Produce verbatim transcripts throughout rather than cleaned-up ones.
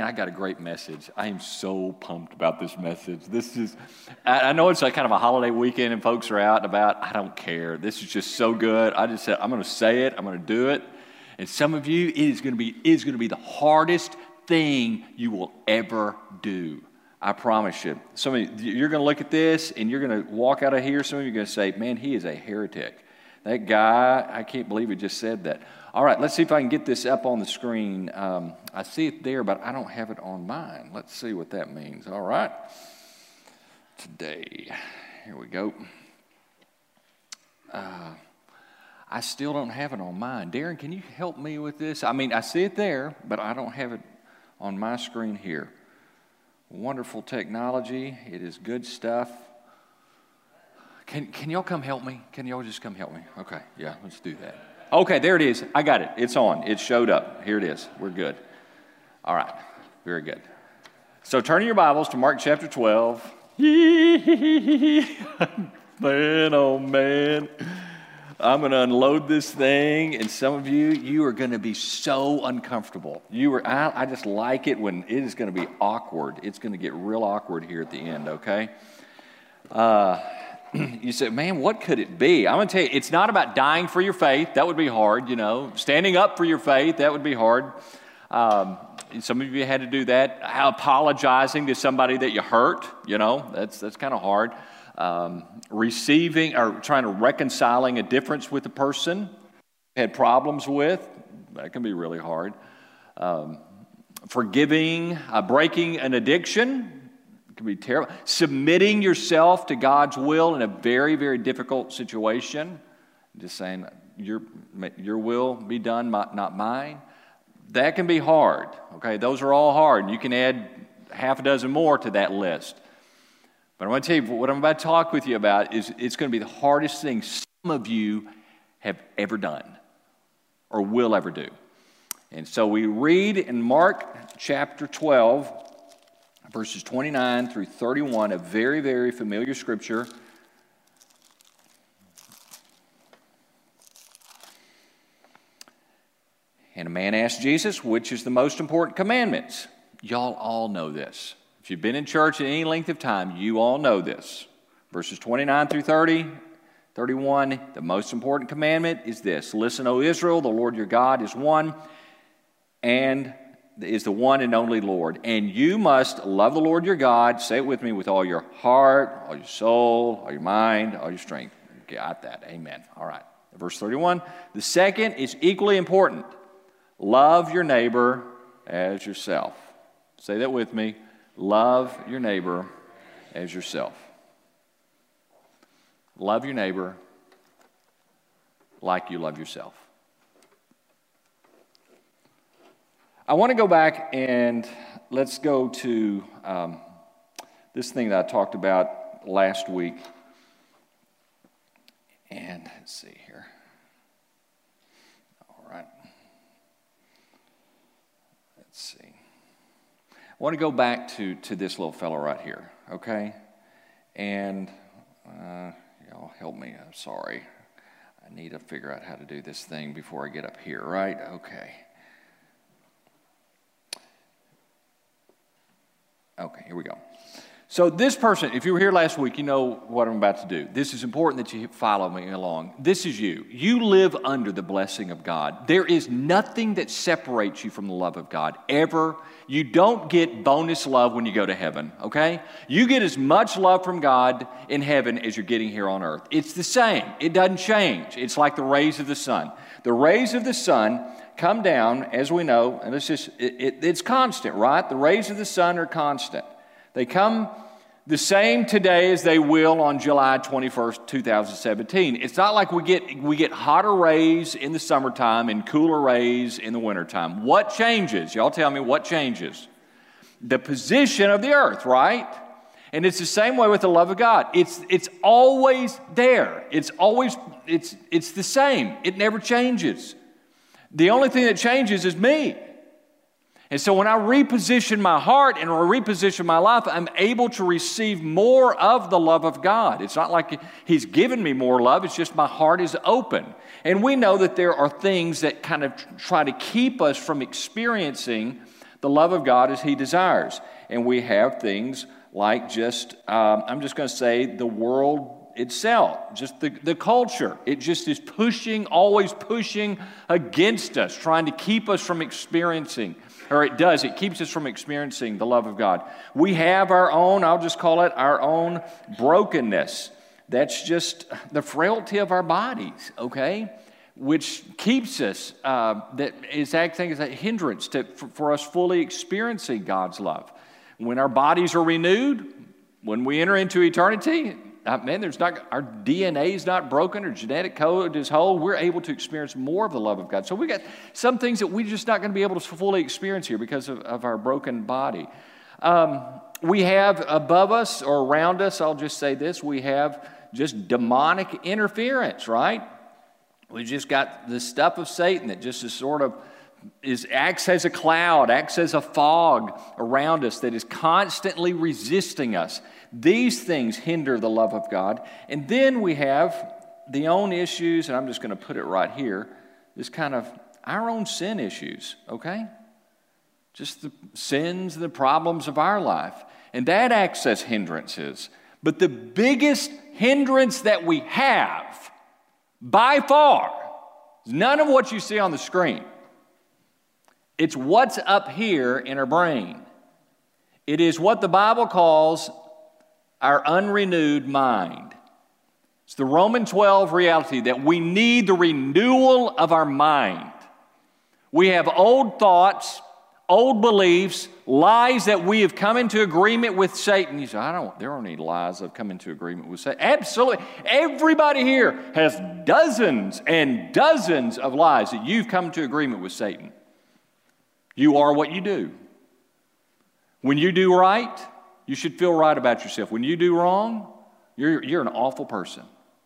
I got a great message. I am so pumped about this message. This is, I, I know it's like kind of a holiday weekend and folks are out and about. I don't care. This is just so good. I just said, I'm going to say it. I'm going to do it. And some of you, it is going to be, it is going to be the hardest thing you will ever do. I promise you. Some of you, you're going to look at this and you're going to walk out of here. Some of you are going to say, man, he is a heretic. That guy, I can't believe he just said that. All right, let's see if I can get this up on the screen. Um, I see it there, but I don't have it on mine. Let's see what that means. All right. Today, here we go. Uh, I still don't have it on mine. Darren, can you help me with this? I mean, I see it there, but I don't have it on my screen here. Wonderful technology. It is good stuff. Can, can y'all come help me? Can y'all just come help me? Okay, yeah, let's do that. Okay, there it is. I got it. It's on. It showed up. Here it is. We're good. All right. Very good. So turn your Bibles to Mark chapter twelve. Man, oh man. I'm going to unload this thing, and some of you, you are going to be so uncomfortable. You are. I, I just like it when it is going to be awkward. It's going to get real awkward here at the end, okay? Uh... You say, man, what could it be? I'm going to tell you, it's not about dying for your faith. That would be hard, you know. Standing up for your faith, that would be hard. Um, some of you had to do that. Apologizing to somebody that you hurt, you know, that's that's kind of hard. Um, receiving or trying to reconciling a difference with a person you had problems with, that can be really hard. Um, forgiving, uh, breaking an addiction. Can be terrible. Submitting yourself to God's will in a very, very difficult situation. Just saying, your, your will be done, not mine. That can be hard. Okay, those are all hard. You can add half a dozen more to that list. But I'm going to tell you, what I'm about to talk with you about is it's going to be the hardest thing some of you have ever done or will ever do. And so we read in Mark chapter twelve, verses twenty-nine through thirty-one, a very, very familiar scripture. And a man asked Jesus, which is the most important commandments? Y'all all know this. If you've been in church at any length of time, you all know this. Verses twenty-nine through thirty, thirty-one, the most important commandment is this. Listen, O Israel, the Lord your God is one, and is the one and only Lord. And you must love the Lord your God, say it with me, with all your heart, all your soul, all your mind, all your strength. Got that. Amen. All right. Verse thirty-one. The second is equally important. Love your neighbor as yourself. Say that with me. Love your neighbor as yourself. Love your neighbor like you love yourself. I want to go back and let's go to um, this thing that I talked about last week. And let's see here. All right. Let's see. I want to go back to, to this little fellow right here, okay? And uh, y'all help me. I'm sorry. I need to figure out how to do this thing before I get up here, right? Okay. Okay, here we go. So this person, if you were here last week, you know what I'm about to do. This is important that you follow me along. This is you. You live under the blessing of God. There is nothing that separates you from the love of God, ever. You don't get bonus love when you go to heaven, okay? You get as much love from God in heaven as you're getting here on earth. It's the same. It doesn't change. It's like the rays of the sun. The rays of the sun come down, as we know, and it's just, it, it, it's constant, right? The rays of the sun are constant. They come the same today as they will on July twenty-first, two thousand seventeen. It's not like we get we get hotter rays in the summertime and cooler rays in the wintertime. What changes? Y'all tell me what changes? The position of the earth, right? And it's the same way with the love of God. It's it's always there. It's always it's it's the same. It never changes. The only thing that changes is me. And so when I reposition my heart and I reposition my life, I'm able to receive more of the love of God. It's not like He's given me more love. It's just my heart is open. And we know that there are things that kind of try to keep us from experiencing the love of God as He desires. And we have things like just, um, I'm just going to say, the world itself, just the, the culture. It just is pushing, always pushing against us, trying to keep us from experiencing, or it does, it keeps us from experiencing the love of God. We have our own, I'll just call it our own brokenness. That's just the frailty of our bodies, okay? Which keeps us, uh, that is acting as a hindrance to, for, for us fully experiencing God's love. When our bodies are renewed, when we enter into eternity, uh, man, there's not, our D N A is not broken, our genetic code is whole, we're able to experience more of the love of God. So we got some things that we're just not going to be able to fully experience here because of, of our broken body. Um, we have above us or around us, I'll just say this, we have just demonic interference, right? We just got the stuff of Satan that just is sort of is acts as a cloud, acts as a fog around us that is constantly resisting us. These things hinder the love of God. And then we have the own issues, and I'm just going to put it right here, this kind of our own sin issues, okay? Just the sins and the problems of our life. And that acts as hindrances. But the biggest hindrance that we have, by far, is none of what you see on the screen. It's what's up here in our brain. It is what the Bible calls our unrenewed mind. It's the Romans twelve reality that we need the renewal of our mind. We have old thoughts, old beliefs, lies that we have come into agreement with Satan. You say, I don't, there aren't any lies I've come into agreement with Satan. Absolutely. Everybody here has dozens and dozens of lies that you've come into agreement with Satan. You are what you do. When you do right, you should feel right about yourself. When you do wrong, you're, you're an awful person.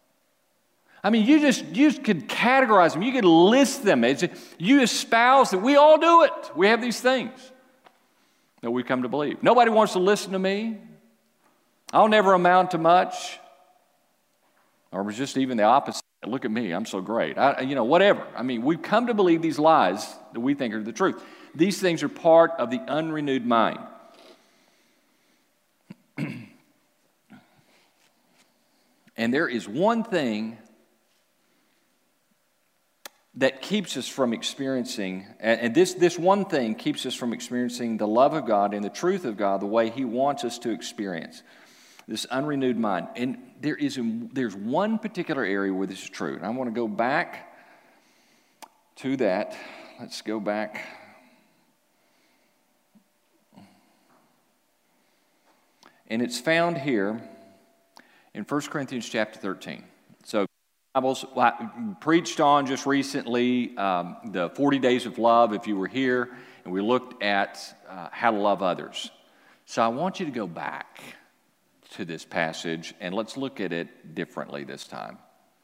I mean, you just you could categorize them. You could list them. As you espouse that we all do it. We have these things that we come to believe. Nobody wants to listen to me. I'll never amount to much. Or just even the opposite. Look at me, I'm so great. I, you know, whatever. I mean, we've come to believe these lies that we think are the truth. These things are part of the unrenewed mind. And there is one thing that keeps us from experiencing, and this, this one thing keeps us from experiencing the love of God and the truth of God the way He wants us to experience. This unrenewed mind. And there is a, there's one particular area where this is true. And I want to go back to that. Let's go back. And it's found here in First Corinthians chapter thirteen. So Bibles I preached on just recently um, the forty days of love, if you were here, and we looked at uh, how to love others. So I want you to go back to this passage, and let's look at it differently this time.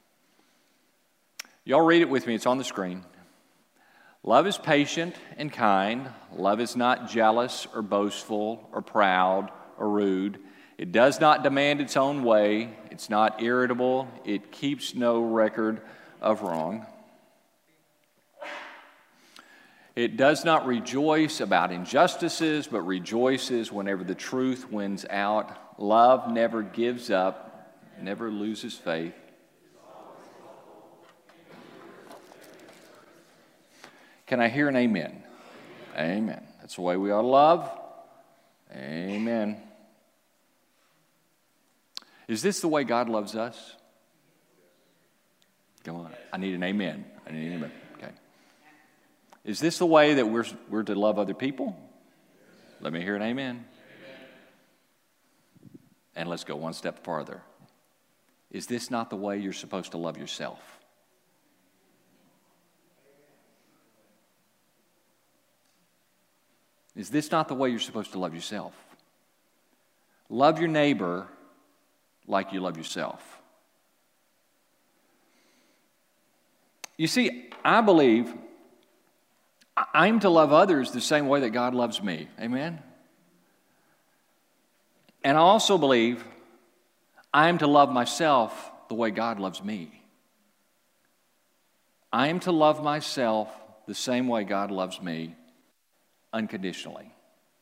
Y'all read it with me. It's on the screen. Love is patient and kind. Love is not jealous or boastful or proud or rude. It does not demand its own way. It's not irritable. It keeps no record of wrong. It does not rejoice about injustices, but rejoices whenever the truth wins out. Love never gives up, never loses faith. Can I hear an amen? Amen. That's the way we ought to love. Amen. Is this the way God loves us? Come on. I need an amen. I need an amen. Okay. Is this the way that we're, we're to love other people? Let me hear an amen. And let's go one step farther. Is this not the way you're supposed to love yourself? Is this not the way you're supposed to love yourself? Love your neighbor like you love yourself. You see, I believe I'm to love others the same way that God loves me. Amen? And I also believe I am to love myself the way God loves me. I am to love myself the same way God loves me. unconditionally.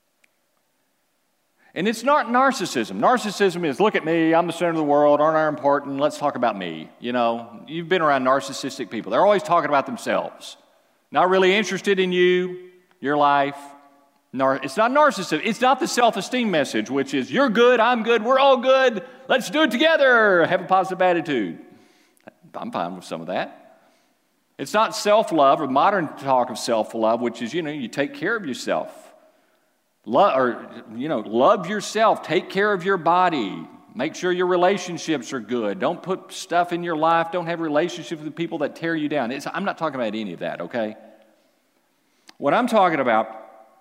And it's not narcissism. Narcissism is, look at me, I'm the center of the world, aren't I important? Let's talk about me. You know, you've been around narcissistic people. They're always talking about themselves. Not really interested in you, your life. Nar- it's not narcissism. It's not the self-esteem message, which is, you're good, I'm good, we're all good. Let's do it together. Have a positive attitude. I'm fine with some of that. It's not self-love or modern talk of self-love, which is, you know, you take care of yourself. Love, or, you know, love yourself. Take care of your body. Make sure your relationships are good. Don't put stuff in your life. Don't have relationships with people that tear you down. It's, I'm not talking about any of that, okay? What I'm talking about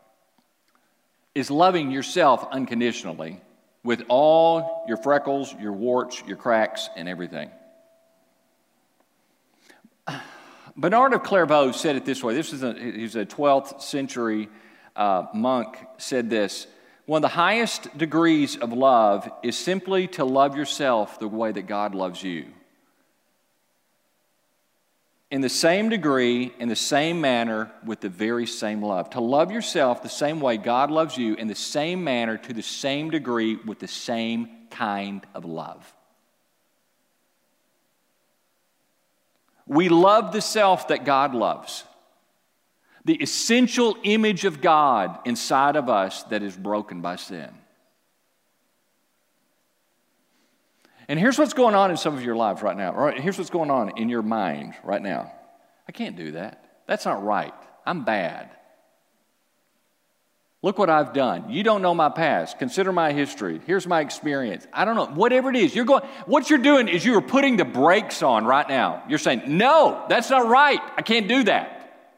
is loving yourself unconditionally with all your freckles, your warts, your cracks, and everything. Bernard of Clairvaux said it this way. This is a, he's a twelfth century Uh, monk said this: one of the highest degrees of love is simply to love yourself the way that God loves you. In the same degree, in the same manner, with the very same love. To love yourself the same way God loves you, in the same manner, to the same degree, with the same kind of love. We love the self that God loves. The essential image of God inside of us that is broken by sin. And here's what's going on in some of your lives right now. Right? Here's what's going on in your mind right now. I can't do that. That's not right. I'm bad. Look what I've done. You don't know my past. Consider my history. Here's my experience. I don't know. Whatever it is, you're going. What you're doing is you're putting the brakes on right now. You're saying, no, that's not right. I can't do that.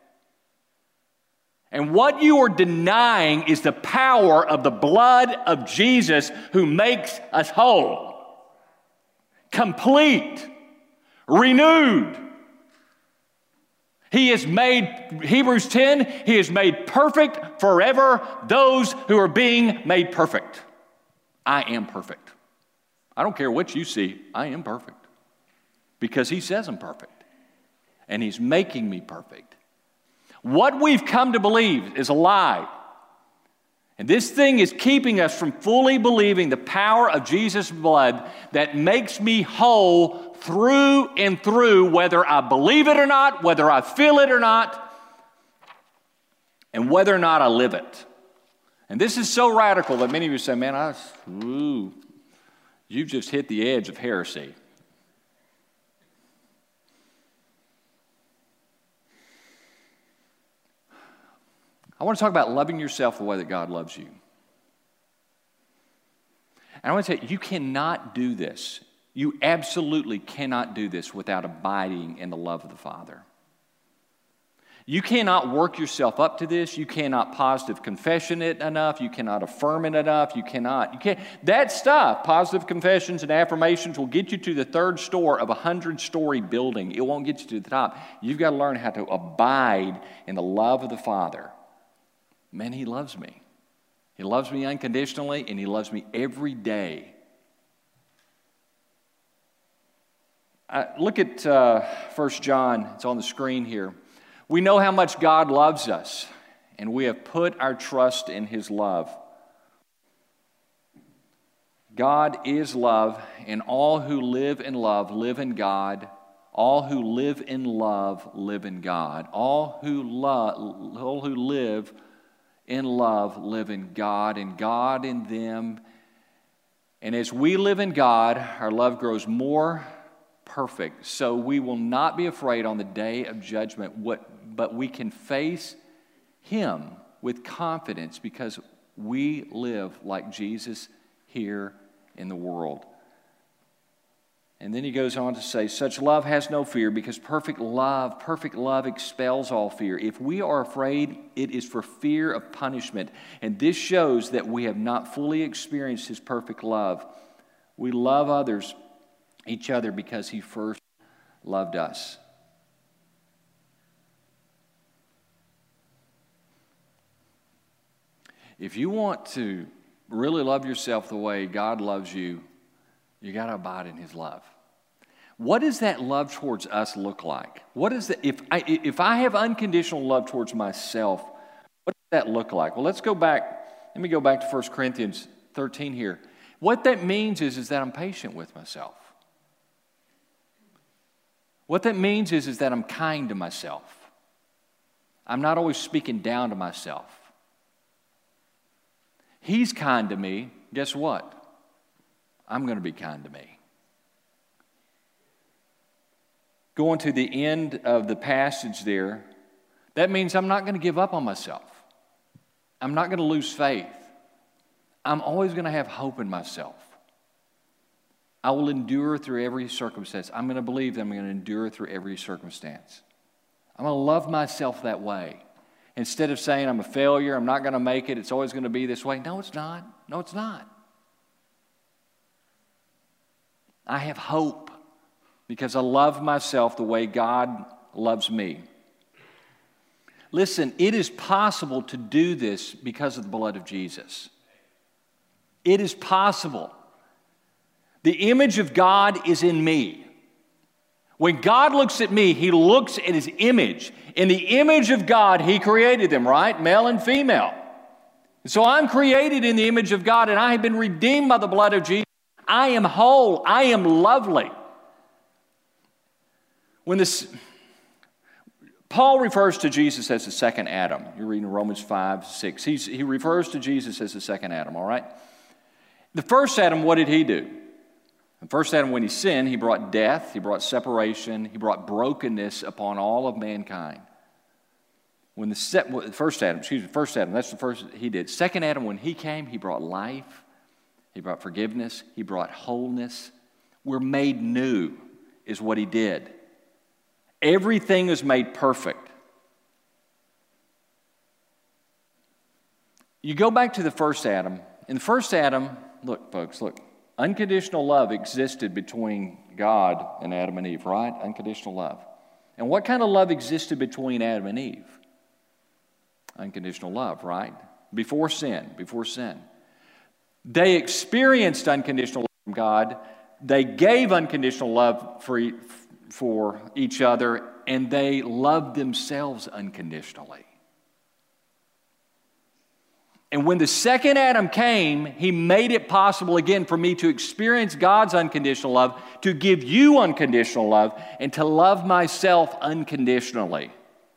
And what you are denying is the power of the blood of Jesus who makes us whole, complete, renewed. He has made, Hebrews ten, He has made perfect forever those who are being made perfect. I am perfect. I don't care what you see, I am perfect. Because He says I'm perfect. And He's making me perfect. What we've come to believe is a lie. And this thing is keeping us from fully believing the power of Jesus' blood that makes me whole through and through, whether I believe it or not, whether I feel it or not, and whether or not I live it. And this is so radical that many of you say, man, I, ooh, you've just hit the edge of heresy. I want to talk about loving yourself the way that God loves you. And I want to tell you, you cannot do this. You absolutely cannot do this without abiding in the love of the Father. You cannot work yourself up to this. You cannot positive confession it enough. You cannot affirm it enough. You cannot. You can't. That stuff, positive confessions and affirmations, will get you to the third store of a hundred-story building. It won't get you to the top. You've got to learn how to abide in the love of the Father. Man, He loves me. He loves me unconditionally, and He loves me every day. Uh, look at uh, First John. It's on the screen here. We know how much God loves us, and we have put our trust in His love. God is love, and all who live in love live in God. All who live in love live in God. All who love, all who live in love live in God, and God in them. And as we live in God, our love grows more perfect. So we will not be afraid on the day of judgment, what, but we can face Him with confidence because we live like Jesus here in the world. And then he goes on to say, such love has no fear because perfect love, perfect love expels all fear. If we are afraid, it is for fear of punishment. And this shows that we have not fully experienced His perfect love. We love others, each other, because He first loved us. If you want to really love yourself the way God loves you, you got to abide in His love. What does that love towards us look like? What is that? If I if I have unconditional love towards myself, what does that look like? Well, let's go back. Let me go back to First Corinthians thirteen here. What that means is, is that I'm patient with myself. What that means is, is that I'm kind to myself. I'm not always speaking down to myself. He's kind to me. Guess what? I'm going to be kind to me. Going to the end of the passage there, that means I'm not going to give up on myself. I'm not going to lose faith. I'm always going to have hope in myself. I will endure through every circumstance. I'm going to believe that I'm going to endure through every circumstance. I'm going to love myself that way. Instead of saying I'm a failure, I'm not going to make it, it's always going to be this way. No, it's not. No, it's not. I have hope because I love myself the way God loves me. Listen, it is possible to do this because of the blood of Jesus. It is possible. The image of God is in me. When God looks at me, He looks at His image. In the image of God, He created them, right? Male and female. So I'm created in the image of God, and I have been redeemed by the blood of Jesus. I am whole. I am lovely. When this, Paul refers to Jesus as the second Adam. You're reading Romans five, six. He's, he refers to Jesus as the second Adam, all right? The first Adam, what did he do? The first Adam, when he sinned, he brought death, he brought separation, he brought brokenness upon all of mankind. When the se- first Adam, excuse me, first Adam, that's the first he did. Second Adam, when he came, he brought life, he brought forgiveness, he brought wholeness. We're made new, is what he did. Everything is made perfect. You go back to the first Adam. In the first Adam, look, folks, look. Unconditional love existed between God and Adam and Eve, right? Unconditional love. And what kind of love existed between Adam and Eve? Unconditional love, right? Before sin, before sin. They experienced unconditional love from God. They gave unconditional love for, for each other, and they loved themselves unconditionally. And when the second Adam came, he made it possible again for me to experience God's unconditional love, to give you unconditional love, and to love myself unconditionally.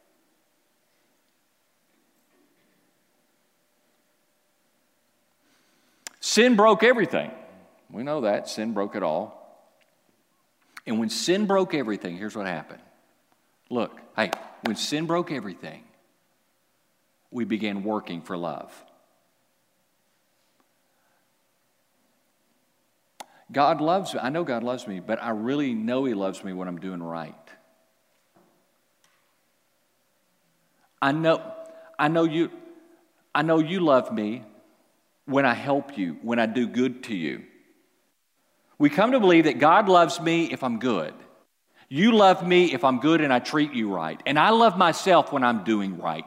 Sin broke everything. We know that. Sin broke it all. And when sin broke everything, here's what happened. Look, hey, when sin broke everything, we began working for love. God loves me. I know God loves me, but I really know He loves me when I'm doing right. I know, I know you, I know you love me when I help you, when I do good to you. We come to believe that God loves me if I'm good. You love me if I'm good and I treat you right. And I love myself when I'm doing right.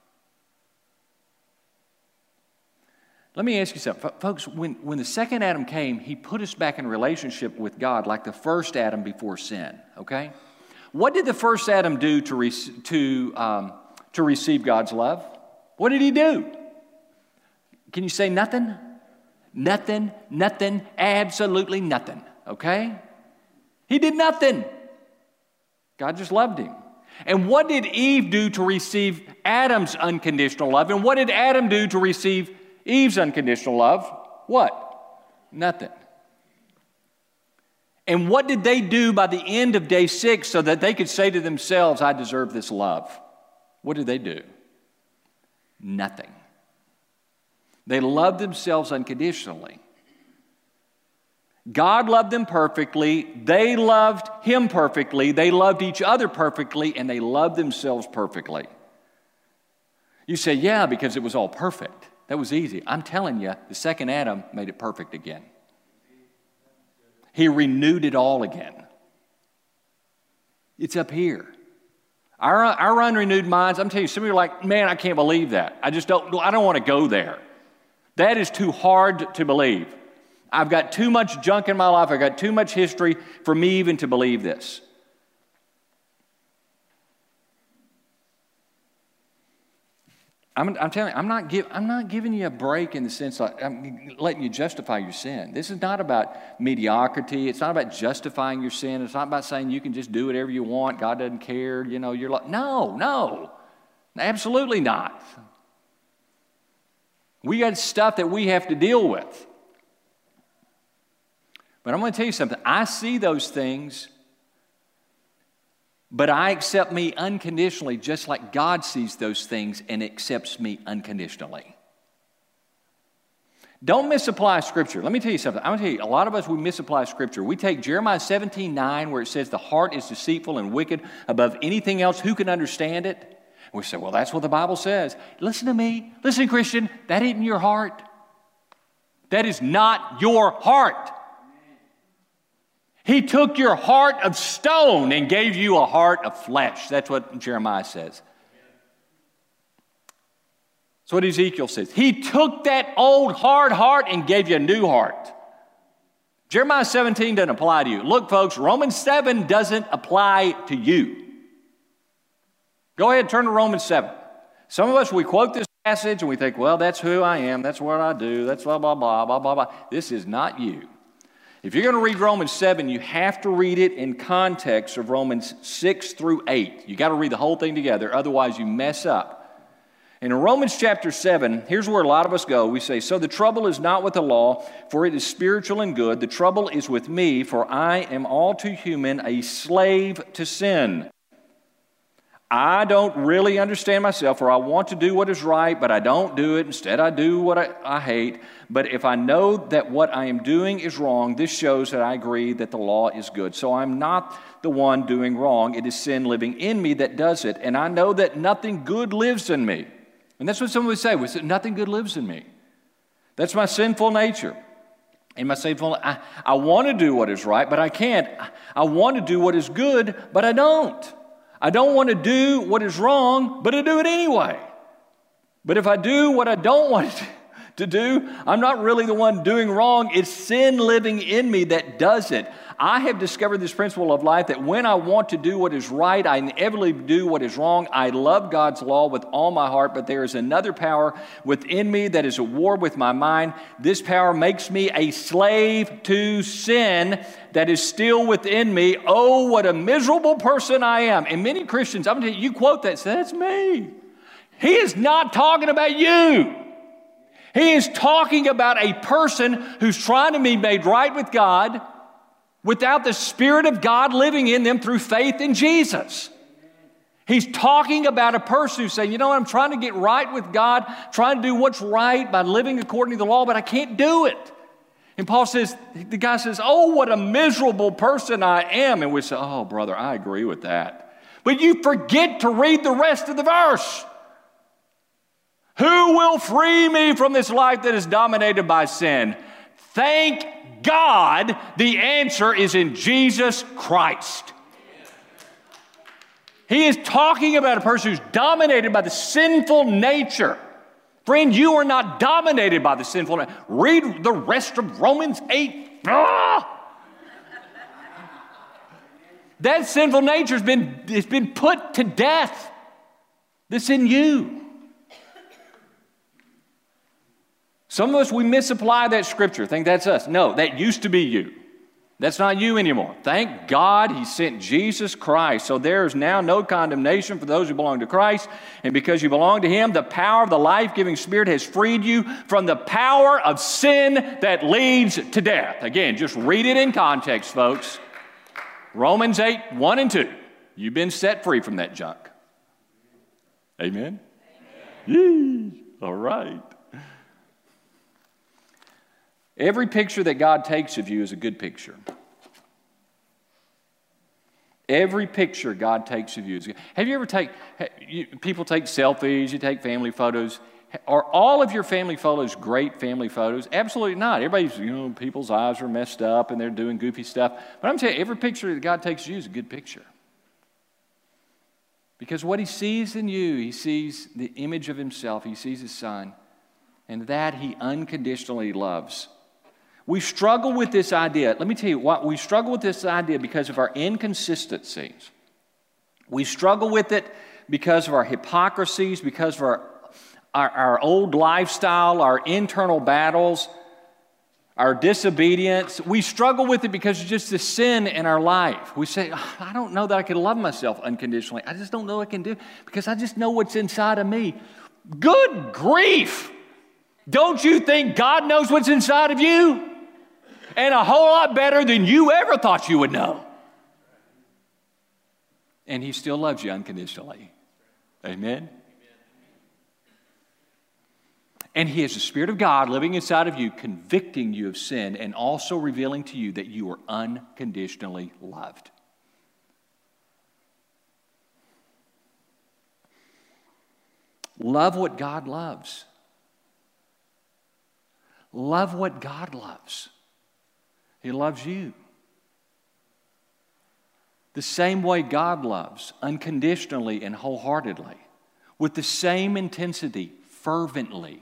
Let me ask you something. Folks, when, when the second Adam came, he put us back in relationship with God like the first Adam before sin, okay? What did the first Adam do to, re- to, um, to receive God's love? What did he do? Can you say nothing? Nothing, nothing, absolutely nothing, okay? He did nothing. God just loved him. And what did Eve do to receive Adam's unconditional love? And what did Adam do to receive Eve's unconditional love? What? Nothing. And what did they do by the end of day six so that they could say to themselves, I deserve this love? What did they do? Nothing. They loved themselves unconditionally. God loved them perfectly. They loved Him perfectly. They loved each other perfectly, and they loved themselves perfectly. You say, yeah, because it was all perfect. That was easy. I'm telling you, the second Adam made it perfect again. He renewed it all again. It's up here. Our, our unrenewed minds, I'm telling you, some of you are like, man, I can't believe that. I just don't, I don't want to go there. That is too hard to believe. I've got too much junk in my life. I've got too much history for me even to believe this. I'm, I'm telling you, I'm not, give, I'm not giving you a break in the sense like I'm letting you justify your sin. This is not about mediocrity. It's not about justifying your sin. It's not about saying you can just do whatever you want. God doesn't care. You know, you're like, no, no, absolutely not. We got stuff that we have to deal with. But I'm going to tell you something. I see those things, but I accept me unconditionally just like God sees those things and accepts me unconditionally. Don't misapply Scripture. Let me tell you something. I'm going to tell you, a lot of us, we misapply Scripture. We take Jeremiah seventeen nine where it says the heart is deceitful and wicked above anything else. Who can understand it? We say, well, that's what the Bible says. Listen to me. Listen, Christian, that isn't your heart. That is not your heart. He took your heart of stone and gave you a heart of flesh. That's what Jeremiah says. That's what Ezekiel says. He took that old hard heart and gave you a new heart. Jeremiah seventeen doesn't apply to you. Look, folks, Romans seven doesn't apply to you. Go ahead and turn to Romans seven. Some of us, we quote this passage and we think, well, that's who I am. That's what I do. That's blah, blah, blah, blah, blah, blah. This is not you. If you're going to read Romans seven, you have to read it in context of Romans six through eight. You got to read the whole thing together. Otherwise, you mess up. And in Romans chapter seven, here's where a lot of us go. We say, so the trouble is not with the law, for it is spiritual and good. The trouble is with me, for I am all too human, a slave to sin. I don't really understand myself, or I want to do what is right, but I don't do it. Instead, I do what I, I hate. But if I know that what I am doing is wrong, this shows that I agree that the law is good. So I'm not the one doing wrong. It is sin living in me that does it. And I know that nothing good lives in me. And that's what some would say. We say, nothing good lives in me. That's my sinful nature. And my sinful, I, I want to do what is right, but I can't. I want to do what is good, but I don't. I don't want to do what is wrong, but I do it anyway. But if I do what I don't want to do, I'm not really the one doing wrong. It's sin living in me that does it. I have discovered this principle of life that when I want to do what is right, I inevitably do what is wrong. I love God's law with all my heart, but there is another power within me that is at war with my mind. This power makes me a slave to sin that is still within me. Oh, what a miserable person I am. And many Christians, I'm going to tell you, you quote that, say, that's me. He is not talking about you. He is talking about a person who's trying to be made right with God without the Spirit of God living in them through faith in Jesus. He's talking about a person who's saying, you know what, I'm trying to get right with God, trying to do what's right by living according to the law, but I can't do it. And Paul says, the guy says, oh, what a miserable person I am. And we say, oh, brother, I agree with that. But you forget to read the rest of the verse. Who will free me from this life that is dominated by sin? Thank God, the answer is in Jesus Christ. He is talking about a person who's dominated by the sinful nature. Friend, you are not dominated by the sinful nature. Read the rest of Romans eight. Ah! That sinful nature has been, it's been put to death. That's in you. Some of us, we misapply that scripture, think that's us. No, that used to be you. That's not you anymore. Thank God He sent Jesus Christ. So there is now no condemnation for those who belong to Christ. And because you belong to Him, the power of the life-giving Spirit has freed you from the power of sin that leads to death. Again, just read it in context, folks. Romans eight, one and two. You've been set free from that junk. Amen? Amen. Yee. All right. Every picture that God takes of you is a good picture. Every picture God takes of you is good. Have you ever take, you, people take selfies, you take family photos. Are all of your family photos great family photos? Absolutely not. Everybody's, you know, people's eyes are messed up and they're doing goofy stuff. But I'm telling you, every picture that God takes of you is a good picture. Because what He sees in you, He sees the image of Himself, He sees His Son, and that He unconditionally loves. We struggle with this idea. Let me tell you what, we struggle with this idea because of our inconsistencies. We struggle with it because of our hypocrisies, because of our our, our old lifestyle, our internal battles, our disobedience, we struggle with it because it's just a sin in our life. We say, I don't know that I can love myself unconditionally. I just don't know what I can do because I just know what's inside of me. Good grief! Don't you think God knows what's inside of you? And a whole lot better than you ever thought you would know. And He still loves you unconditionally. Amen? And He is the Spirit of God living inside of you, convicting you of sin and also revealing to you that you are unconditionally loved. Love what God loves. Love what God loves. He loves you. The same way God loves, unconditionally and wholeheartedly, with the same intensity, fervently.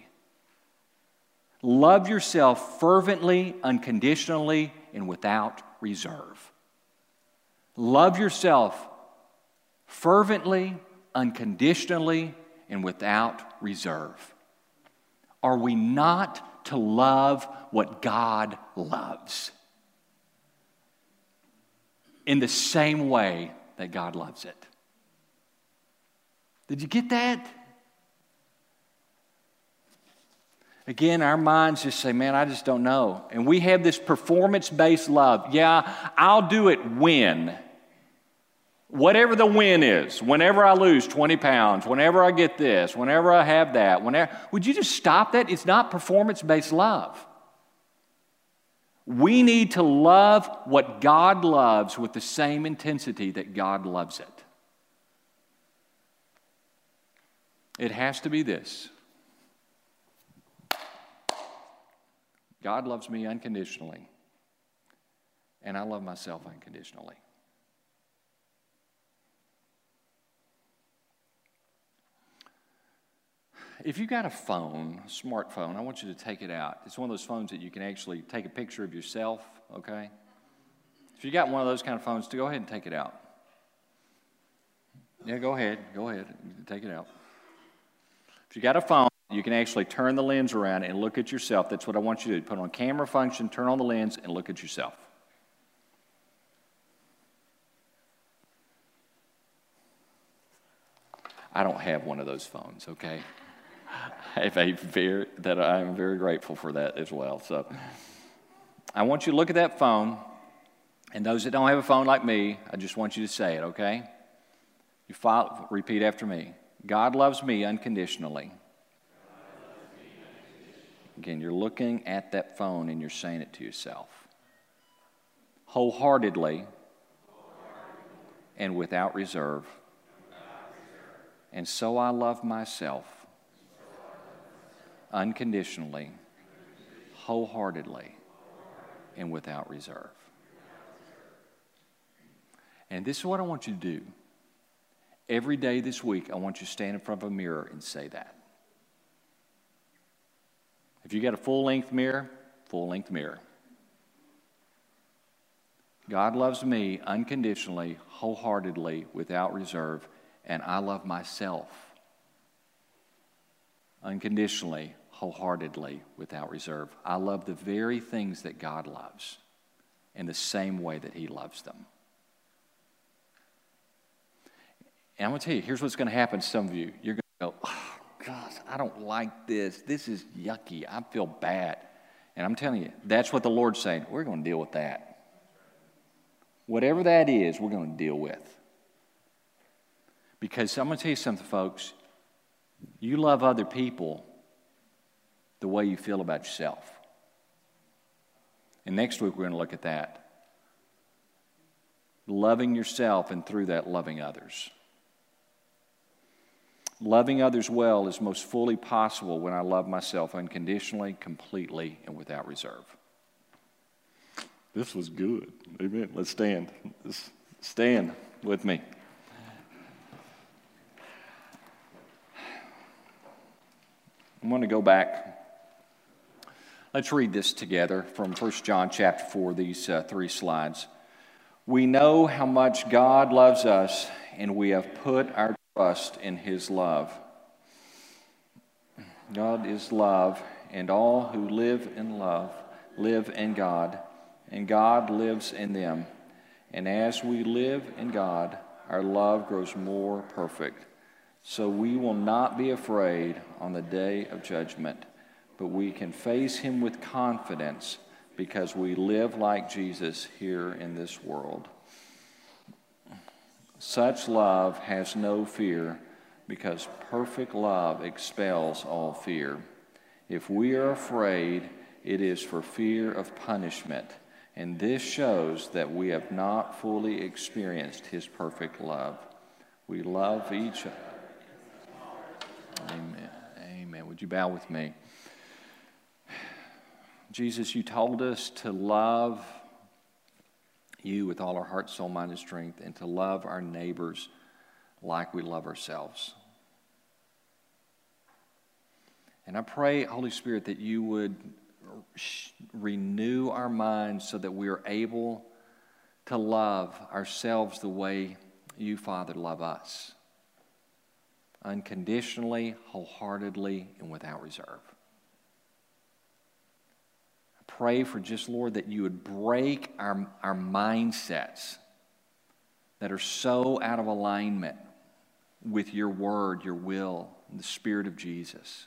Love yourself fervently, unconditionally, and without reserve. Love yourself fervently, unconditionally, and without reserve. Are we not to love what God loves? In the same way that God loves it. Did you get that? Again, our minds just say, man, I just don't know. And we have this performance-based love. Yeah, I'll do it when. Whatever the win is. Whenever I lose twenty pounds. Whenever I get this. Whenever I have that. Whenever. Would you just stop that? It's not performance-based love. We need to love what God loves with the same intensity that God loves it. It has to be this. God loves me unconditionally, and I love myself unconditionally. If you got a phone, a smartphone, I want you to take it out. It's one of those phones that you can actually take a picture of yourself, okay? If you got one of those kind of phones, go ahead and take it out. Yeah, go ahead. Go ahead. Take it out. If you got a phone, you can actually turn the lens around and look at yourself. That's what I want you to do. Put on camera function, turn on the lens, and look at yourself. I don't have one of those phones, okay? I have a very, that I'm very grateful for that as well. So I want you to look at that phone, and those that don't have a phone like me, I just want you to say it, okay? You follow, repeat after me. God loves me unconditionally. Again, you're looking at that phone and you're saying it to yourself. Wholeheartedly and without reserve. And so I love myself unconditionally, wholeheartedly, and without reserve. And this is what I want you to do. Every day this week, I want you to stand in front of a mirror and say that. If you got a full-length mirror, full-length mirror. God loves me unconditionally, wholeheartedly, without reserve, and I love myself unconditionally, wholeheartedly, without reserve. I love the very things that God loves in the same way that He loves them. And I'm going to tell you, here's what's going to happen to some of you. You're going to go, oh, gosh, I don't like this. This is yucky. I feel bad. And I'm telling you, that's what the Lord's saying. We're going to deal with that. Whatever that is, we're going to deal with. Because I'm going to tell you something, folks. You love other people the way you feel about yourself. And next week we're going to look at that. Loving yourself and through that loving others. Loving others well is most fully possible when I love myself unconditionally, completely, and without reserve. This was good. Amen. Let's stand. Let's stand with me. I'm going to go back. Let's read this together from First John chapter four, these uh, three slides. We know how much God loves us, and we have put our trust in His love. God is love, and all who live in love live in God, and God lives in them. And as we live in God, our love grows more perfect. So we will not be afraid on the day of judgment, but we can face him with confidence because we live like Jesus here in this world. Such love has no fear, because perfect love expels all fear. If we are afraid, it is for fear of punishment, and this shows that we have not fully experienced his perfect love. We love each other. Amen. Amen. Would you bow with me? Jesus, you told us to love you with all our heart, soul, mind, and strength, and to love our neighbors like we love ourselves. And I pray, Holy Spirit, that you would renew our minds so that we are able to love ourselves the way you, Father, love us. Unconditionally, wholeheartedly, and without reserve. I pray for just, Lord, that you would break our, our mindsets that are so out of alignment with your word, your will, and the Spirit of Jesus.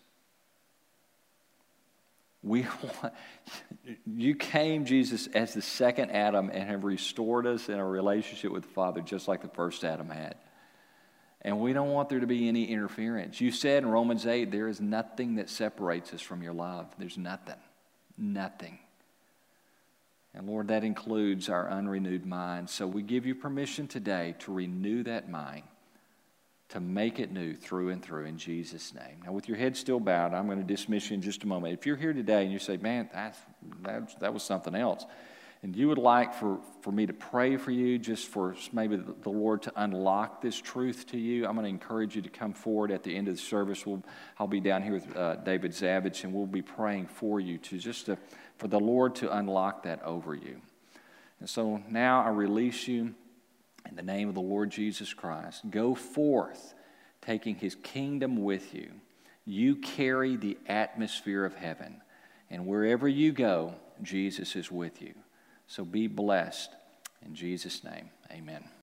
We want, you came, Jesus, as the second Adam and have restored us in a relationship with the Father just like the first Adam had. And we don't want there to be any interference. You said in Romans eight, there is nothing that separates us from your love. There's nothing. Nothing. And Lord, that includes our unrenewed mind. So we give you permission today to renew that mind, to make it new through and through in Jesus' name. Now, with your head still bowed, I'm going to dismiss you in just a moment. If you're here today and you say, man, that's, that, that was something else, and you would like for, for me to pray for you, just for maybe the, the Lord to unlock this truth to you, I'm going to encourage you to come forward at the end of the service. We'll, I'll be down here with uh, David Zavich, and we'll be praying for you to just to, for the Lord to unlock that over you. And so now I release you in the name of the Lord Jesus Christ. Go forth, taking his kingdom with you. You carry the atmosphere of heaven, and wherever you go, Jesus is with you. So be blessed. In Jesus' name, amen.